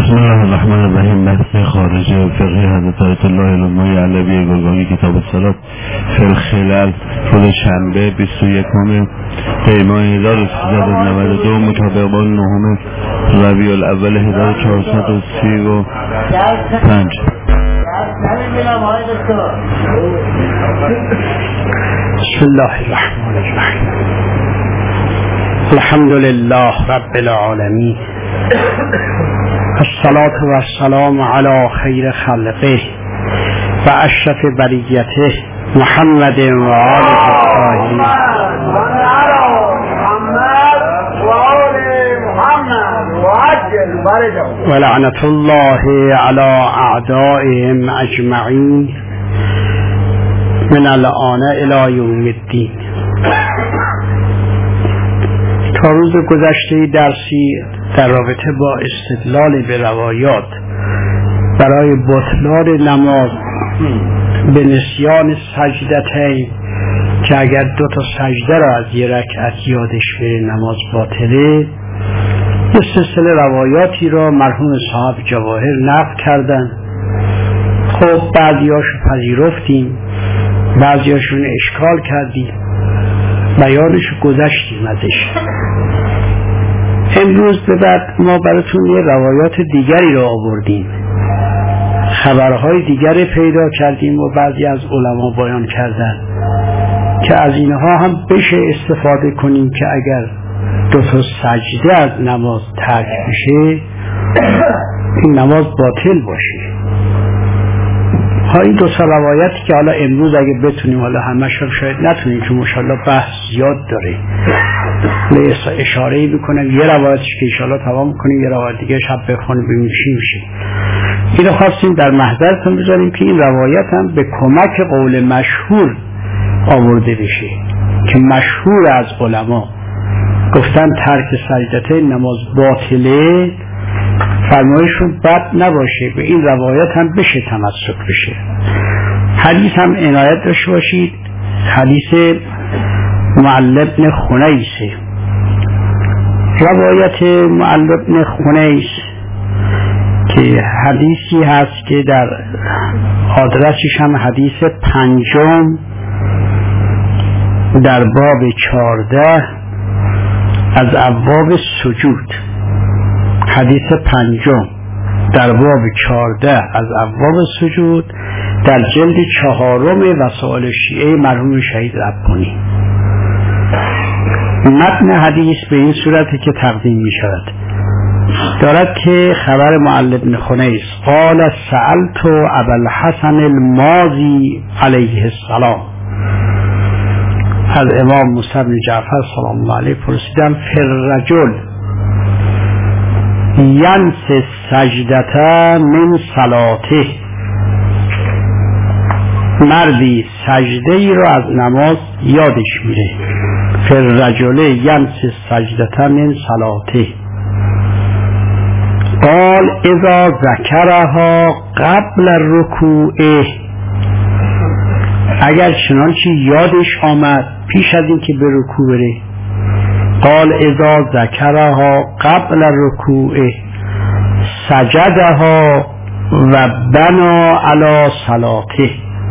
بسم الله الرحمن الرحیم. بحث خارج فقه حضرت آیت الله علمای علوی گلگانی کتاب الصلاة فی الخلل روز شنبه 21 دی ماه 1392 مطابق با 9 ربیع الاول 1435. بسم الله الرحمن الرحیم. الحمد لله رب العالمین، الصلاة والسلام علی خیر خلقه و اشرف بریته محمد و آله الطاهرین و لعنت الله علی اعدائهم اجمعین من الآن الی یوم الدین. تا روز گذشته درسی در رابطه با استدلال به روایات برای بطلان نماز به نسیان سجدتین که اگر 2 سجده را از یه رکعت یادش بره نماز باطله، یه سلسله روایاتی را مرحوم صاحب جواهر نقل کردن. خب بعضیاشو پذیرفتیم، بعضیاشون اشکال کردیم، بیانشو گذشتیم ازش. امروز به بعد ما براتون یه روایات دیگری را آوردیم، خبرهای دیگری پیدا کردیم و بعضی از علما بیان کردن که از اینها هم بشه استفاده کنیم که اگر 2 سجده از نماز ترک بشه این نماز باطل باشه. این 2 روایتی که حالا امروز اگه بتونیم، حالا همش هم شاید نتونیم که ماشاءالله بحث زیاد داره، لیسا اشاره‌ای بکنم یه روایتش که انشاءالله تمام کنیم، یه روایت دیگه شب بخونیم ببینیم چی میشه. اینو خواستیم در محضرتون بذاریم که این روایت هم به کمک قول مشهور آورده بشه که مشهور از علما گفتن ترک سجدتین نماز باطله، فرمایشون بد نباشه، به این روایت هم بشه تمسک بشه. حدیث هم عنایت داشته باشید، حدیث معل بن خنیسه. روایت معل بن خنیس که حدیثی هست که در آدرسش هم حدیث 5 در باب 14 از ابواب سجود، حدیث 5 در باب 14 از ابواب سجود در جلد 4 وسائل شیعه مرحوم شهید ربانی. متن حدیث به این صورتی که تقدیم می شود دارد که خبر معل بن خنیس قال سألت ابا الحسن المازی علیه السلام، از امام موسی بن جعفر سلام الله علیه پرسیدم فی الرجل ینس سجدتا من صلاته، مردی سجده ای رو از نماز یادش میره. فی الرجل ینس سجدتا من صلاته قال اذا ذکرها قبل الرکوع، اگر چنانچه یادش آمد پیش از این که به رکوع بره. قال اذا ذکرها قبل الرکوع سجدها و بنا علی صلاته،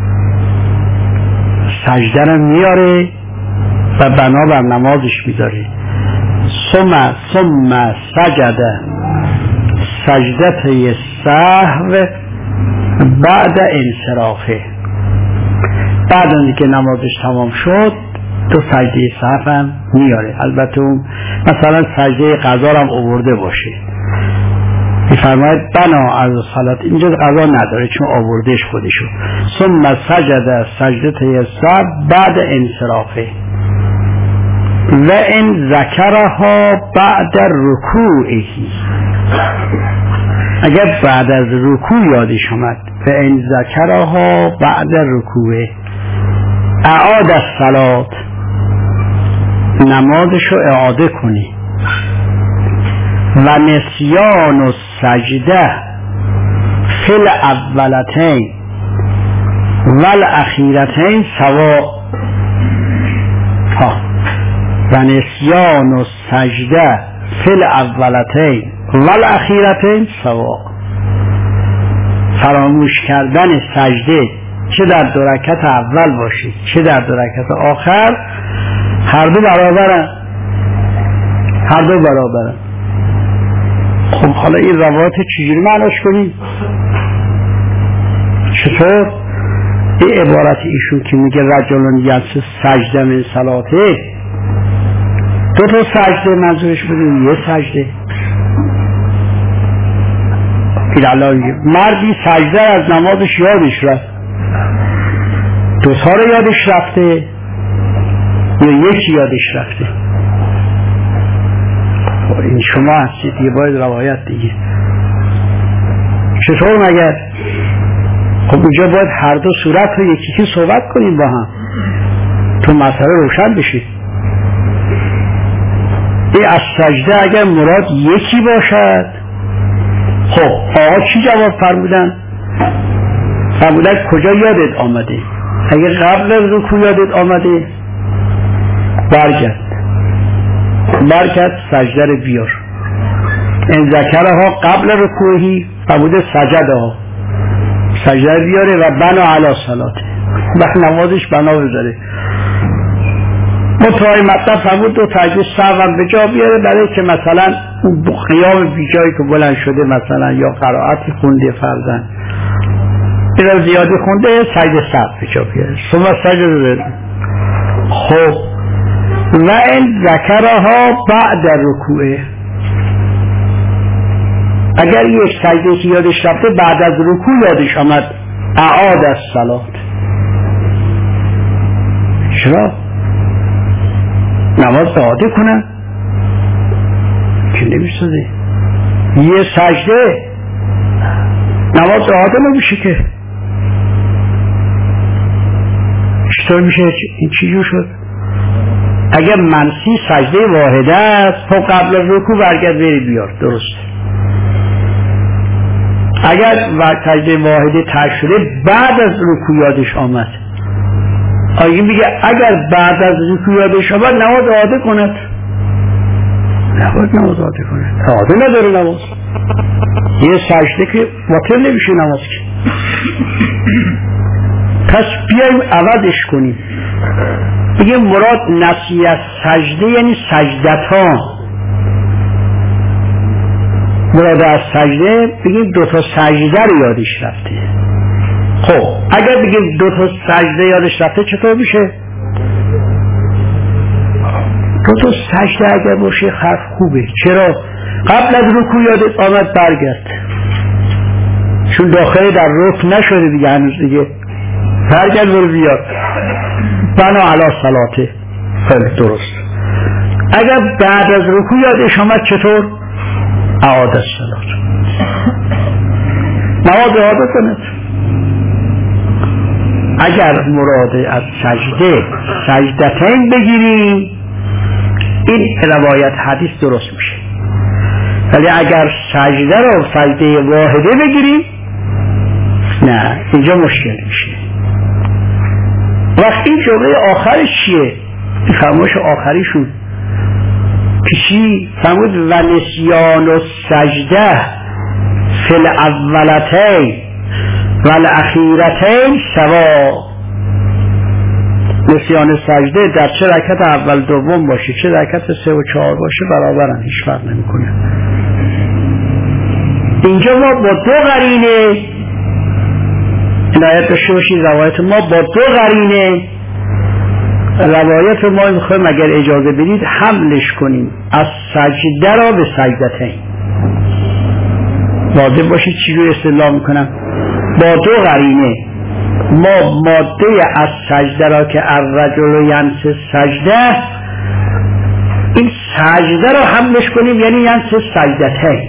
سجده رو میاره و بنا بر نمازش میذاره. ثم سجد سجدته سهو بعد انصرافه، بعد از اینکه نمازش تمام شد 2 سجده سهو هم میاره. البته مثلا سجده قضا هم آورده باشه، میفرماید بنا از صلات، اینجا قضا نداره چون آوردهش خودشو. ثم سجد سجدته سهو بعد انصرافه و ان ذکرها بعد رکوعه، اگر بعد از رکوع یادش آمد و ان ذکرها بعد رکوعه اعاد الصلات، نمازشو اعاده کنی. و نسیان و سجده فی الاولتین و الاخیرتین سوا، و نسیان و سجده فی الاولتین والاخیرتین سوا، فراموش کردن سجده چه در 2 رکعت اول باشید چه در 2 رکعت آخر هر دو برابرن، هر دو برابرن. خب حالا این روایت چجوری معناش کنیم؟ چطور؟ این عبارت ایشون که میگه رجلون یلس سجده من صلاته، 2 تا سجده منظورش بودیم، یه سجده. مردی سجده از نمازش یادش رفت، 2 تا رو یادش رفته یا یکی یادش رفته؟ این شما هستید دیگه، باید روایت دیگه. چطور مگر؟ خب اینجا باید هر دو صورت رو یکی صحبت کنیم با هم تو مسئله روشن بشید. این از سجده اگر مراد یکی باشد، خب آقا چی جواب فرمودن؟ فرمودن کجا یادت آمده؟ اگر قبل رکوع یادت آمده برگرد سجده رو بیار. این ذکرها قبل رکوعی فرموده سجده بیاره و بنا علی صلاته، و نمازش بنا بذاره. متوای مطلب فرمود 2 تجوید سهو به جا بیاره، برای که مثلا قیام بی جایی که بلند شده مثلا یا قرائتی خونده فرضاً اینا زیادی خونده، سجده سهو به جا بیاره ثم سجده بذاره. خب و این ذکرها بعد رکوعه، اگر یک سجده که یادش رفته بعد از رکوع یادش آمد اعاد از صلات. چرا؟ نماز اعاده کنن که نمی‌سازه. یه سجده نماز اعاده نمیشه که. چطور میشه؟ این چی جور شد؟ اگر منسی سجده واحده است خب قبل رکوع برگرد بری بیار، درسته. اگر سجده واحده ترک شده بعد از رکوع یادش آمد، آیه میگه اگر بعد از رکوع یادش آمد نماز اعاده کند. نباید نماز اعاده کند، اعاده نداره نماز. یه سجده که باطل نمیشه نماز که. پس بیاییم عوضش کنیم، بگیم مراد نسی از سجده یعنی سجدتان. مراد از سجده بگیم 2 تا سجده رو یادش رفته. خب اگر بگیم 2 تا سجده یادش رفته چطور میشه؟ 2 تا سجده اگر باشه حرف خوبه. چرا؟ قبل از رکوع یادت آمد برگرد، چون داخل در رکوع نشده دیگه هنوز، دیگه برگرد برو بیاد بنا علی صلاته. خیلی درست. اگر بعد از رکوع یادش آمد چطور؟ اعاد الصلات، نماز اعاده کند. اگر مراد از سجده سجدتین بگیریم این روایت حدیث درست میشه، ولی اگر سجده رو سجده واحده بگیریم نه، اینجا مشکل میشه. وقتی این جمله آخرش چیه؟ این فرمایش آخریشون کشی فرمود و نسیان و سجده فی الاولتین و الاخیرتین سوا. نسیان سجده در چه رکعت اول دوم باشه چه رکعت 3 و 4 باشه برابرن، هیچ فرق نمیکنه. اینجا ما با 2 قرینه عنایت داشته باشید، روایت ما با 2 قرینه روایت رو ما میخوایم اگر اجازه بدید حملش کنیم از سجده را به سجدتین. واضح باشید چی رو استدلال میکنم. با 2 قرینه ما ماده از سجده را که الرجل ینس سجده، این سجده را حملش کنیم یعنی ینس سجدتین.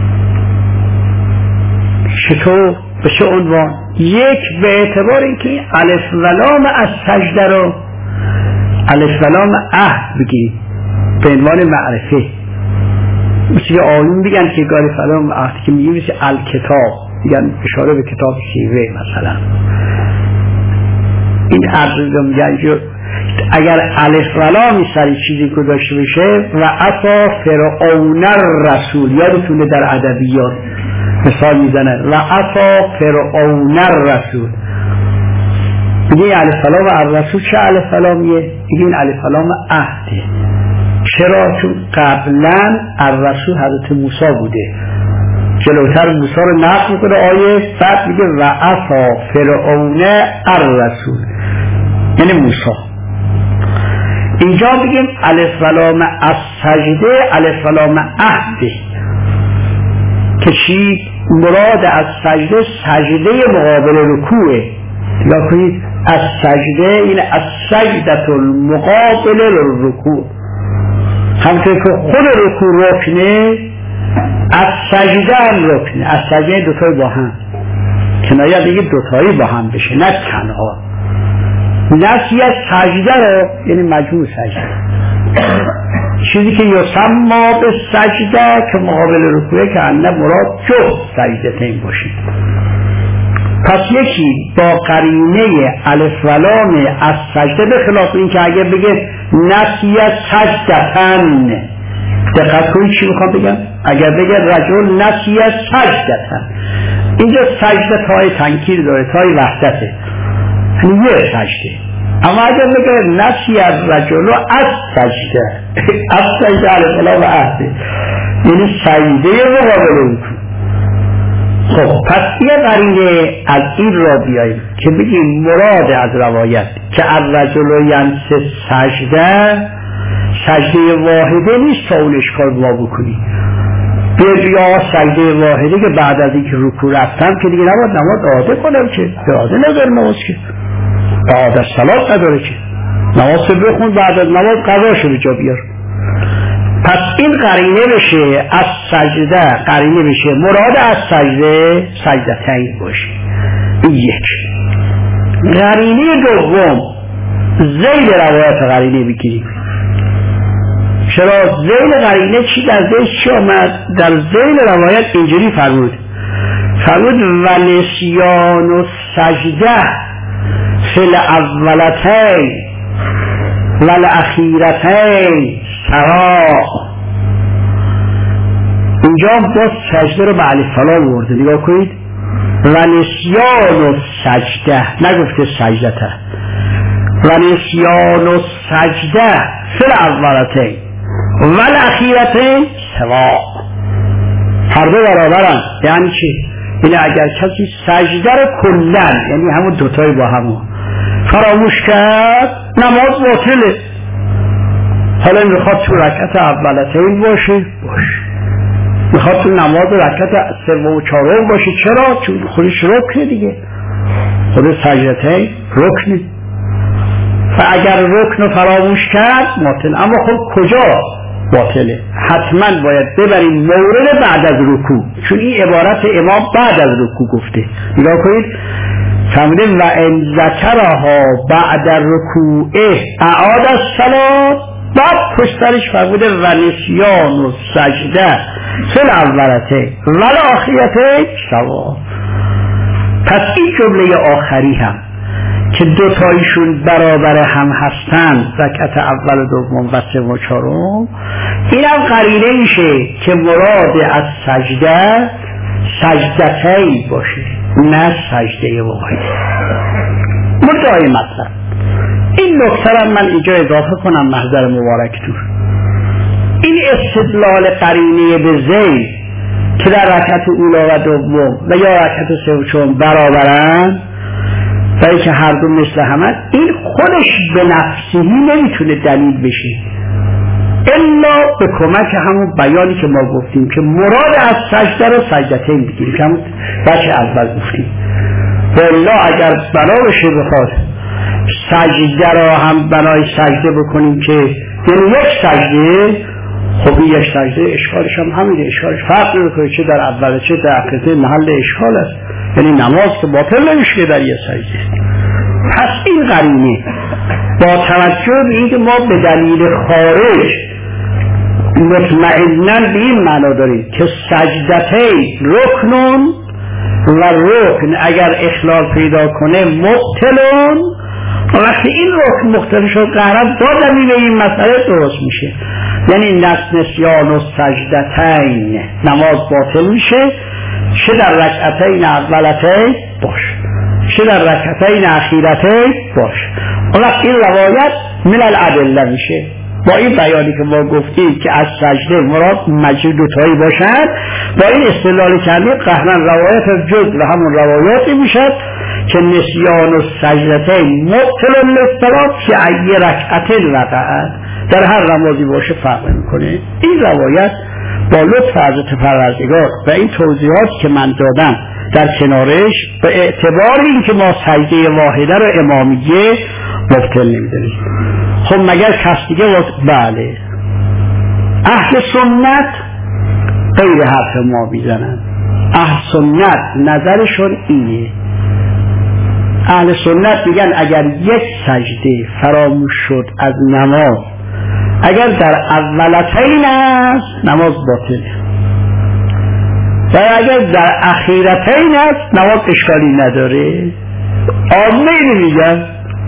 چطور؟ به چه عنوان؟ یک به اعتبار اینکه الف و لام از سجده رو الف و لام عهد بگیریم به عنوان معرفه. مثل آیون بگن که گاری فلام عهد که میگیم مثل الکتاب، میگن اشاره به کتاب سیوه مثلا. این عرض رو میگن اگر الف و لام سری چیزی گذاشته بشه و عصا فرعون الرسول، یادتونه در ادبیات مثال میزنه و عصا فرعون الرسول، میگه الف و لام الرسول چه الف و لامیه؟ میگه این الف و لام عهده. چرا؟ چون قبلا الرسول حضرت موسی بوده، جلوتر موسی رو نقل میکنه آیه، بعد میگه و عصا فرعون الرسول یعنی موسی. اینجا بگیم الف و لام السجده الف و لام عهده، که چی؟ مراد از سجده سجده مقابل رکوعه. نگاه کنید از سجده این از سجدت المقابل للرکوع، همطور که خود رکوع رکنه از سجده هم رکنه، از سجده دوتایی با هم، کنایه دیگه دوتایی با هم بشه نه تنها. نسی از سجده رو یعنی مجموع سجده، چیزی که یسمى به سجده که مقابل رکوعه که انه مراد جفت سجده تین باشید. پس یکی با قرینه الف و لام از سجده، به خلاف این که اگر بگه نسی سجدتن، دقت کنید چی میخوام بگم، اگر بگه رجل نسی سجدتن، اینجا سجده تای تنکیر داره، تای وحدته، یعنی یه سجده. اما اگر بگه نسی از رجل از سجده، از سجده الف و لام عهده یعنی سجده مقابل رکوع. خب پس یه قرینه از این را بیاییم که بگیم مراد از روایت که الرجل ینس سجده، سجده واحده نیست تا اون اشکال ما بکنی بیا سجده واحده که بعد از اینکه رکوع رفتم که دیگه نباید نماز عاده کنم، که عاده نداره نماز، که عاده صلات نداره، که نماز بخون بعد از نماز قضا شده جا بیار. پس این قرینه بشه از سجده، قرینه بشه مراد از سجده سجدتین باشه. این یک. قرینه دوم ذیل روایت قرینه بگیریم. چرا ذیل قرینه چی در ذیل چی آمد؟ در ذیل روایت اینجوری فرمود و نسیان و سجده فی الاولتین و الاخیرتین سواء. اینجا باز سجده رو به الف و لام آورده، نگاه کنید و نسیان و سجده، نگفته سجدته، و نسیان و سجده فی الاولتین و الاخیرتین سواء، هر دو برابرن. یعنی چی؟ یعنی اگر کسی سجده رو کلن، یعنی همون دوتایی با همون فراموش کرد نماز باطله. حالا میخواد تو رکعت اولتین باشه میخواد تو نماز رکعت سوم و چهارم باشه، چرا؟ چون خودش رکنه دیگه، خود سجدتین رکنه. و اگر رکن فراموش کرد باطل. اما خب کجا باطله؟ حتما باید ببریم مورد بعد از رکوع، چون این عبارت امام بعد از رکوع گفته. نگاه کنید فرمودیم و ان ذکرها بعد رکوع اعاد الصلاه، بعد پشترش فرموده و نسیان و سجده فی الاولتین و الاخیرتین سواء. پس این جمله آخری هم که دوتایشون برابر هم هستن، رکعت اول و دوم و سوم و چهارم، این هم قرینه میشه که مراد از سجده سجدتین باشه نه سجده واحد. مدعای مطلب این نکته من اینجا اضافه کنم محضر مبارکتون. این استدلال قرینه به ذیل که در رکعت اولا و دوم و یا رکعت سوم و چهارم برابرن و اینکه هر دو مثل همه، این خودش به نفسهی نمیتونه دلیل بشه الا به کمک همون بیانی که ما گفتیم که مراد از سجده رو سجدتین بگیریم که همون بچه اول گفتیم. والا اگر بنا بشه بخواد سجده را هم بنای سجده بکنیم که یعنی یک سجده، خب این یک سجده اشکالش هم همینه، اشکالش فرق نمیکنه چه در اول چه در آخر، محل اشکال است، یعنی نماز که باطل نمیشه در یک سجده. پس این قرینه با توجه به اینکه ما به دلیل خارج مطمئناً به این معنا داریم که سجدتین رکنون و رکن اگر اخلال پیدا کنه مبطلون وقتی این رکن مختلف شد قرار دادمی به این مسئله درست میشه. یعنی نسیان و سجدتین نماز باطل میشه، چه در رکعتین اولتین باش چه در رکعتین اخیرتین باش. وقتی این روایت من الادله میشه. با این بیانی که ما گفتیم که از سجده مراد مجید دوتایی باشد، با این استدلال کردیم قهرن روایت جز و همون روایاتی میشد که نسیان و سجدتین مبطل الاضطراب که ای رکعتین وقعت در هر نمازی باشه فرق میکنه. این روایت با لطف حضرت پروردگار و این توضیحات که من دادم در کنارش به اعتبار این که ما سجده واحده رو امامیه مبطل نمیدونیم. خب مگر کس دیگه بله اهل سنت غیر حرف ما بیزنن. اهل سنت نظرشون اینه، اهل سنت میگن اگر یک سجده فراموش شد از نماز، اگر در اولتین است نماز باطله و اگر در اخیرتین است نماز اشکالی نداره. عامه اینو میگن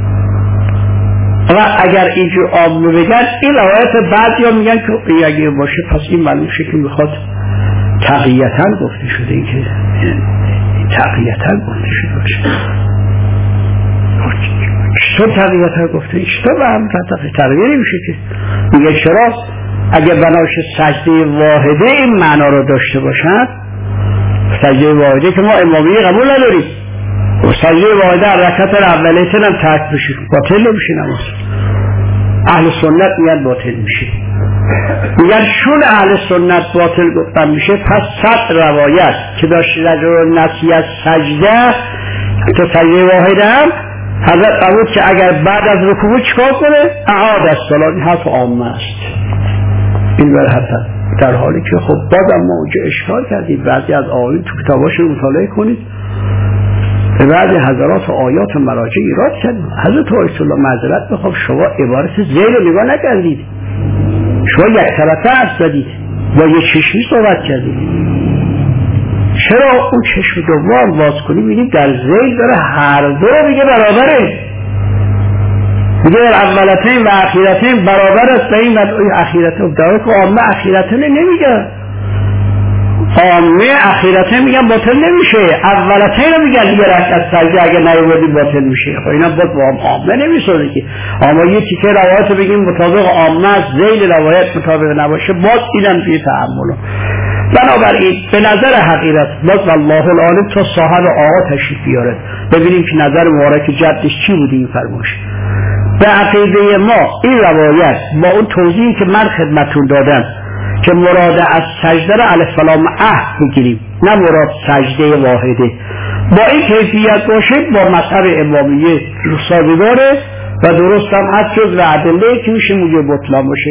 و اگر اینجور عامه بگن این روایت بعضی ها میگن که اگه باشه پس این معلوم شه که میخواد تقییتاً گفته شده، این که تقییتاً گفته شده باشه. چون تقییتاً گفته اشتباه به هم تقییه نمیشه که میگه چرا اگه بناش سجده واحده این معنا رو داشته باشد، سجده واحده که ما امامیه قبول نداریم، سجده واحده رکعت اولیتن هم ترک بشه باطل نمیشه نماز. اهل سنت میگن باطل میشه. میگن چون اهل سنت باطل گفتن میشه پس 100 روایت که داشت رجل نسی از سجده تو سجده واحده هم حضرت قبول که اگر بعد از رکوع چیکار کنه اعاد الصلاه، این حرف عامه است. این بر حتی در حالی که خب بازم ما اونجا اشکال کردیم، بعضی از آیات تو کتاباشون مطالعه کنید به بعضی حضرات و آیات و مراجع ایراد کردیم. حضرت آیت الله معذرت بخوام شما عبارت زیر رو نگاه نکردید، شما یک طرفه حرف زدید با یک چشمی صحبت کردید. چرا اون چشم دوم باز کنی میدید در زیر داره هر دو رو میگه برابره، میگه در اولتین و اخیرتین برابر است و این اخیرتین داره که عامه اخیرتین نمیگه، عامه اخیرتین میگن باطل نمیشه، اولتین رو میگن دیگه رکعت سجده اگه نیوردی باطل میشه. خب اینا باید با عامه نمیسازه که عامه یه تیکه روایت رو بگیم مطابق عامه است، ذیل روایت مطابق نباشه باز اینم توی تحمل. بنابراین به نظر حقیقت باز والله العالم تا صاحب آقا تشریف بیارد ببینیم که نظر مبارک جدش چی بوده این فرمایش. به عقیده ما این روایت با اون توضیحی که من خدمتون دادم که مراد از سجده را الف لام عهد بگیریم نه مراد سجده واحده، با این کیفیت باشه با مذهب امامیه سازگاره و درست هم از جز و ادله که میشه موجب بطلان باشه.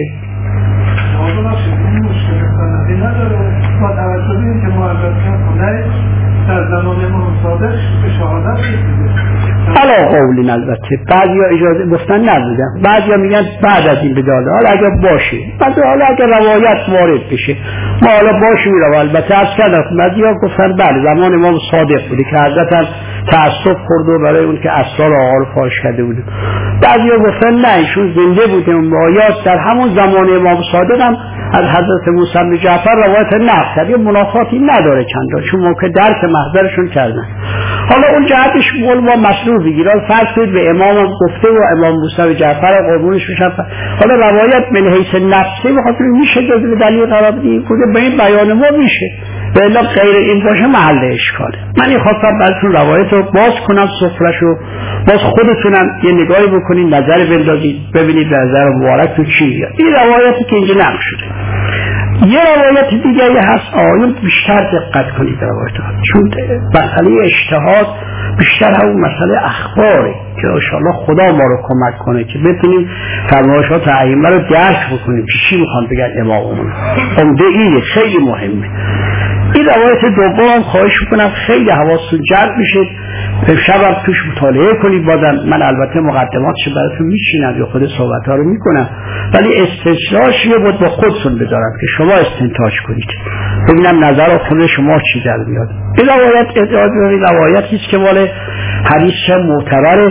با توجه به اینکه معرض در زمان امام صادق به شهادت رسیده علا قولین البته بعضی ها اجازه گفتن نبودن، بعضی ها میگن بعد از این بداله حالا اگر باشه، حالا اگر روایت وارد بشه ما حالا باشه میرو. البته از کردن بعضی ها گفتن بله زمان امام صادق بوده که حضرت هم تأسف خورد و برای اون که اسرار آقا رو فاش کرده بوده. بعضی ها گفتن نه ایشون زنده بوده، اون روایات در همون زمان امام صادق هم از حضرت موسی بن جعفر روایت نقل کرد، منافاتی نداره چندان چون موقع درک محضرشون کردن. حالا اون جهتش قول با مسلوب بگیرن، فرض کنید به امام هم گفته و امام موسی بن جعفر قربونش بشن، حالا روایت من حیث نفسی بخاطر میشه جزء دلیل قرار بدیم کجا به این بیان ما میشه، به الا غیر این باشه محل اشکاله. من این خواستم براتون روایت رو باز کنم سفره‌شو، باز خودتونم یه نگاهی بکنید نظر بندازید ببینید نظر مبارک تو چیه. این روایتی که اینجا نقل شده. یه روایت دیگه هست آیون بیشتر دقت کنید روایت‌ها، چون مسئله اجتهاد بیشتر همون مسئله اخباره که انشاءالله خدا ما رو کمک کنه که بتونیم فرمایشات ائمه رو درک بکنیم که چی میخوان بگن اماممون. عمده اینه، خیلی مهمه. این روایت دوم خواهش میکنم خیلی حواستون جلب میشه، شبم توش مطالعه کنید. بازم من البته مقدماتش براتون میچینم یا خود صحبت ها رو میکنم، ولی استنتاجش رو باید با خودتون بدارم که شما استنتاج کنید ببینم نظر خود شما چی در میاد. این روایت روایتی است که مال حدیث معتبره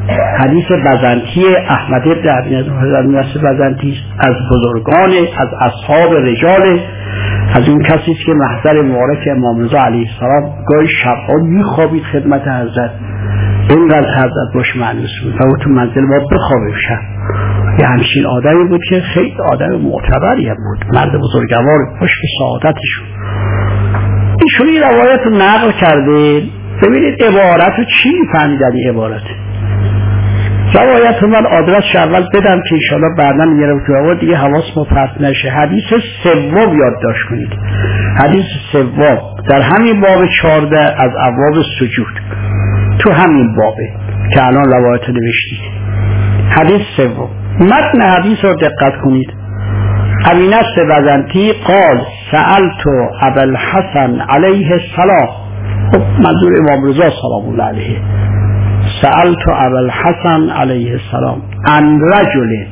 حدیث بزنطی احمد بن بزنطی از بزرگان، از اصحاب رجال، از اون کسی که محضر مبارک امام رضا علیه السلام گاهی شبها میخوابید خدمت حضرت، اینقدر حضرت باش معنوس بود و تو منزل باید بخوابه شب. یه همچین آدمی بود که خیلی آدم معتبری بود، مرد بزرگوار، خوش به سعادتشون. ایشون این روایت رو نقل کرده. ببینید عبارت رو چی فهمیدن این عبارت. روایت رو من آدرس اول بدم که انشاءالله بعدا میگرم تو روایت دیگه حواس مفرط نشه. حدیث سوم یادداشت کنید. حدیث سوم در همین باب 14 از ابواب سجود، تو همین بابه که الان روایت رو نوشتید. حدیث سوم، متن حدیث رو دقت کنید. ابی نصر بزنطی قال سألت ابا الحسن علیه السلام، منظور امام رضا سلام الله علیه، سألت ابا الحسن علیه السلام عن رجل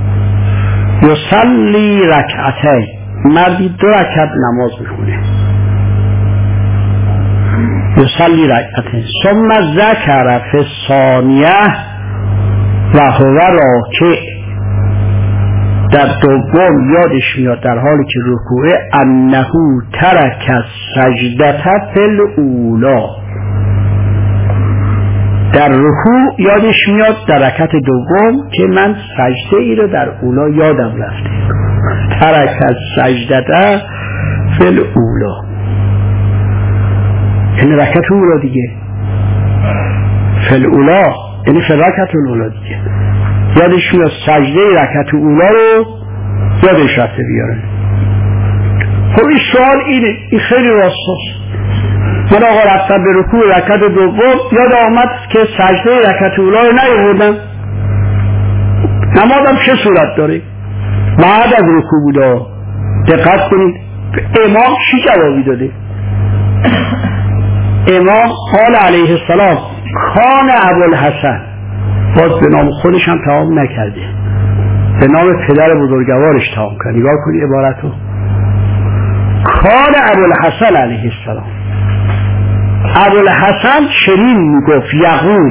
یصلی رکعتین، مردی 2 رکعت نماز میخونه، یصلی رکعتین، ثم ذکر فی الثانیه و هو راکع، در دوم یادش میاد در حالی که رکوعه انه ترک السجدة فی الاولی، در رکوع یادش میاد در رکعت دوم که من سجده ای رو در اولا یادم رفته، ترک السجدة فی الاولی، یعنی رکعت اولا دیگه، فی الاولی یعنی فی رکعت اولا دیگه، یادش میاد سجده رکعت اولا رو یادش رفته بیاره. خب این سوال اینه، این خیلی راستاست. من آقا رفتم به رکوع رکعت دوم، یاد آمد که سجده رکعت اولا رو نیاوردم، نمازم چه صورت داره؟ بعد از رکوع بوده. دقت کنید امام چی جوابی داده؟ امام قال علیه السلام کان ابوالحسن، باز به نام خودش هم تمام نکرده، به نام پدر بزرگوارش تمام کرد. نگاه کنید عبارتو، کان ابوالحسن علیه السلام. ابوالحسن شرین میگفت یقول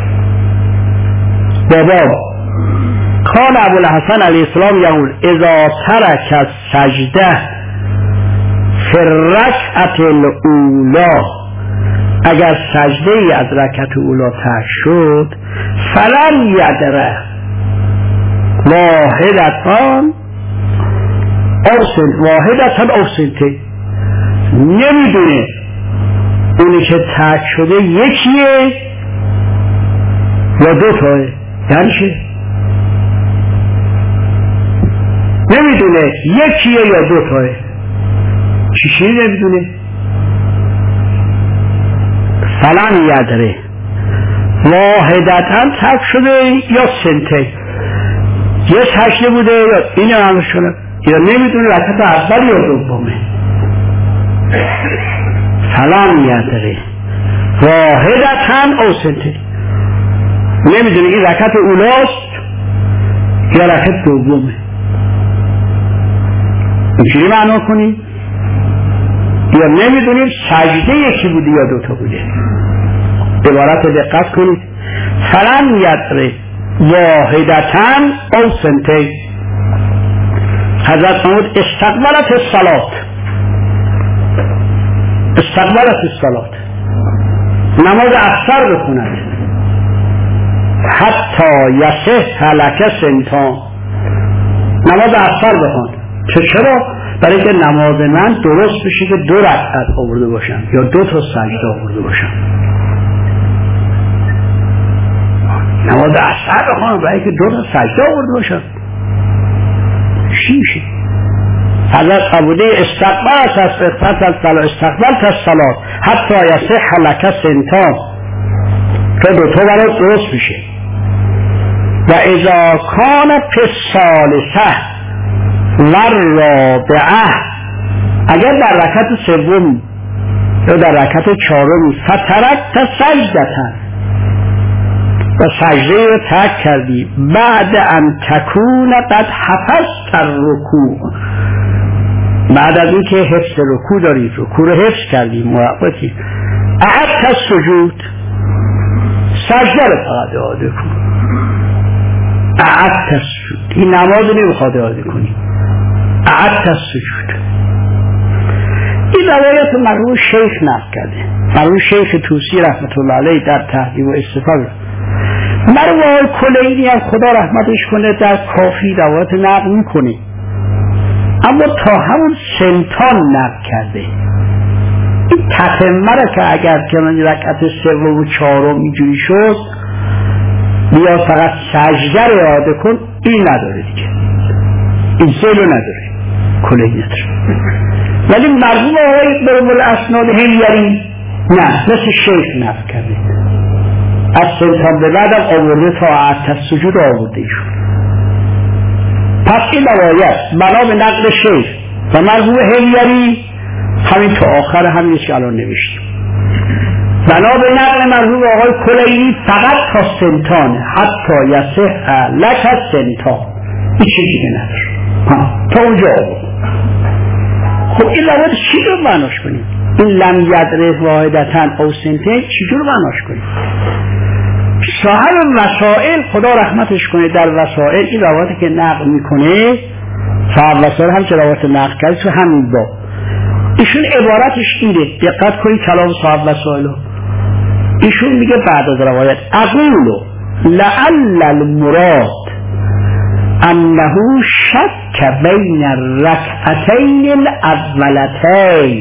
بابا، کان ابوالحسن علیه السلام یقول اذا ترک السجده فی الرکعة الاولی، اگر سجده ای از رکعت اولا ترک شد، فلم یدره واحدتان او سنته، نمیدونه اونی که ترک شده یکیه یا 2 تاه، یعنی چه؟ نمیدونه یکیه یا 2 تاه، چی نمیدونه؟ فلان یدره واحدتاً ترک شده یا سنته، یه سجده بوده یا این هم شده، یا نمیدونه رکعت اول یا دومه. فلان یدره واحدتاً او سنته، نمیدونه این رکعت اولاست یا رکعت دومه. اینجوری معنا کنی، یا نمیدونیم سجده یکی بوده یا 2 تا بوده. عبارت رو دقت کنید، فلن یدره واحدتاً او سنته. حضرت محمود استقبلت الصلاة، نماز افسر بخوند، حتی یصح لک سنتان، نماز افسر بخوند. چرا؟ برای که نماز من درست بشه که 2 رکعت آورده باشم یا 2 تا سجده آورده باشم. نماز افسر بخوانم برای که 2 تا سجده آورده باشم. چی میشه؟ حضرت فرموده استقبلت الصلاة حتی یصح لک سنتان، تا 2 تا برات درست میشه. و اذا کان فی الثالثه و الرابعه، اگر در رکعت سوم یا در رکعت چهارم فترکت سجدتن، و سجده رو ترک کردی، بعد ان تکون قد حفظت الرکوع، بعد از این که حفظ رکوع دارید، رکوع رو حفظ کردی، موقتی اعدت السجود، سجده رو فقط اعاده کن. اعدت السجود، این نماز نمیخواد اعاده کنی. اعدت السجود. این روایت مرحوم شیخ نقل کرده، مرحوم شیخ طوسی رحمت الله علیه در تهذیب و استفاده. مرحوم کلینی هم خدا رحمتش کنه در کافی روایت نقل میکنه، اما تا همون سنتان نقل کرده. این تتمه را که اگر که من رکعت سوم و چهارم اینجوری شد بیا فقط سجده رو اعاده کن، این نداره دیگه، این سیلو نداره کلینیت رو. ولی مرحوم آقای برم الاسناد همیاری نه، مثل شیخ نقل کرده، از سلطان به بعدم آورده تا اعدت السجود آورده ایشون. پس این روایت بنا به نقل شیخ و مرحوم همیاری همین تا آخر همینش که الان نوشتیم، بنا به نقل مرحوم آقای کلینی فقط تا سنتانه، حتی یصح لک السنتان، این چیزی که نداره تا اونجا آورده. خب این روایت چی رو معناش کنیم؟ این لم یدره واحدتن او سنتین چی رو معناش کنیم؟ صاحب وسائل خدا رحمتش کنه در وسائل این روایتی که نقل میکنه، صاحب وسائل هم که روایت نقل کرد تو همین باب، ایشون عبارتش اینه، دقت کنید کلام صاحب وسائل. ایشون میگه بعد از روایت اقول لعل المراد انه شک بین الرکعتین الاولتین.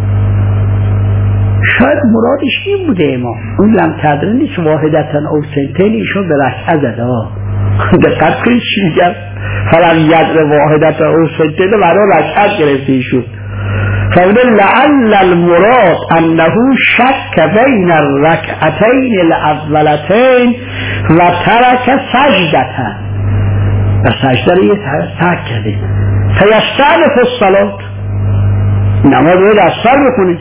شاید مرادش این بوده امام، اون لم تدره نیست واحدتن او سنتین، ایشون به رکعه زده. دقت کنید چی میگم، فلم یدره واحدتن او سنتین برای رکعت گرفته ایشون. فقال لعل المراد انه شک بین الرکعتین الاولتین و ترک سجدتن، و سجده رو یه ترک کرده. فیستأنف الصلاة، نماز باید از سر بکنه.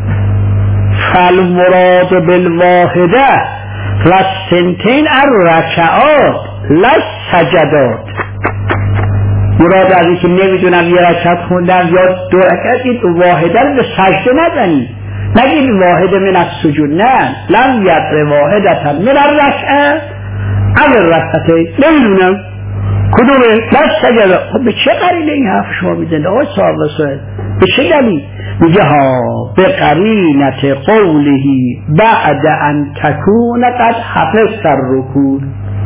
فالمراد بالواحده و سنتین الرکعات لا سجدات. مراد از این که نمیدونم یه رکعت خوندم یا دو رکعت، این واحده رو به سجده نزنی، نگید واحده من السجود، نه، لم یدر واحدتا من الرکعه اول رکعتین، نمیدونم کدومه لا سجده. خب به چه قرینه این حرف شما میزنید آقای صاحب وسائل؟ به چه دلیل؟ میگه ها به قرینت قوله بعد ان تکون قد حفظت الرکوع،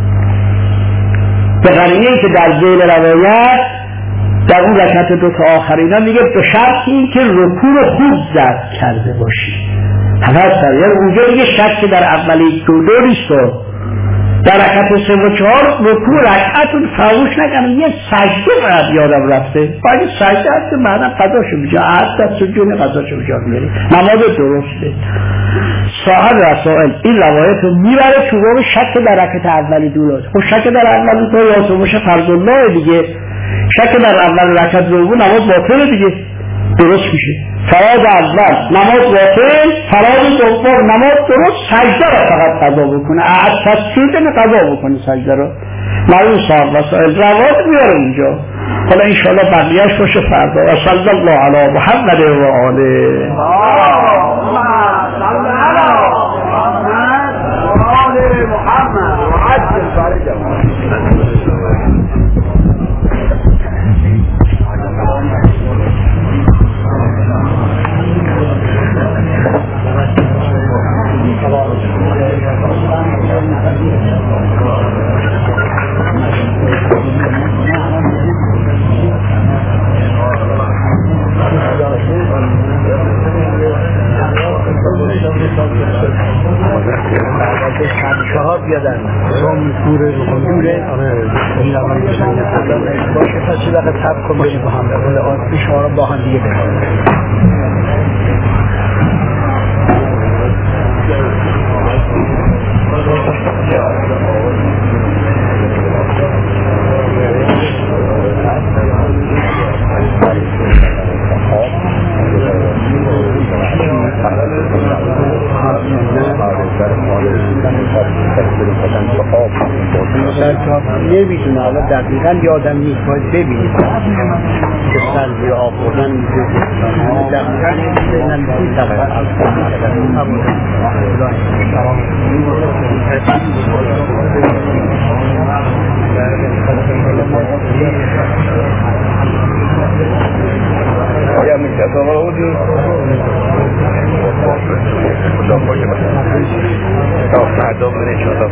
به قرینه که در ذیل روایت در اون رکعت دو تا آخرینا میگه به شرطی که رکوع رو خوب ضبط کرده باشی. حفظت، یعنی اونجا دیگه شرطی در اولی دو نیست، در رکعت 3 و 4 رکوع رکعتون فراموش نکنم، یه سجده باید یادم رفته، باید سجده هست که بعدم قضاشو میجا حتی سجون قضاشو میجا میاری، نماز درسته. صاحب رسائل این روایت رو میبره تو باب شک در رکعت اولی دولاست. خب شک در اولی دو یا تو باشه فرض الله دیگه، شک در اول رکعت دوم نماز باطله دیگه، درست میشه. فراز اول نماز باطل، فراز دوم نماز درست، سجده را فقط قضا بکنه، تسجیل قضا بکنه سجده را. معلوم صاحب وسائل روایت میاره اونجا. حالا انشاءالله بقیهش باشه فردا. و صلی الله علی محمد و آله. شهاب بیادن روم کوره این روان بشن باشه پس چه دقیقه تب کن باشه با هم این شما رو با هم دیگه بکنم. نمیدونه حالا دقیقا یادم نیست باید ببینید که سلبی آفردن دقیقا نمیدونم ya mi sa to audio dopo che sto stato bene ciò da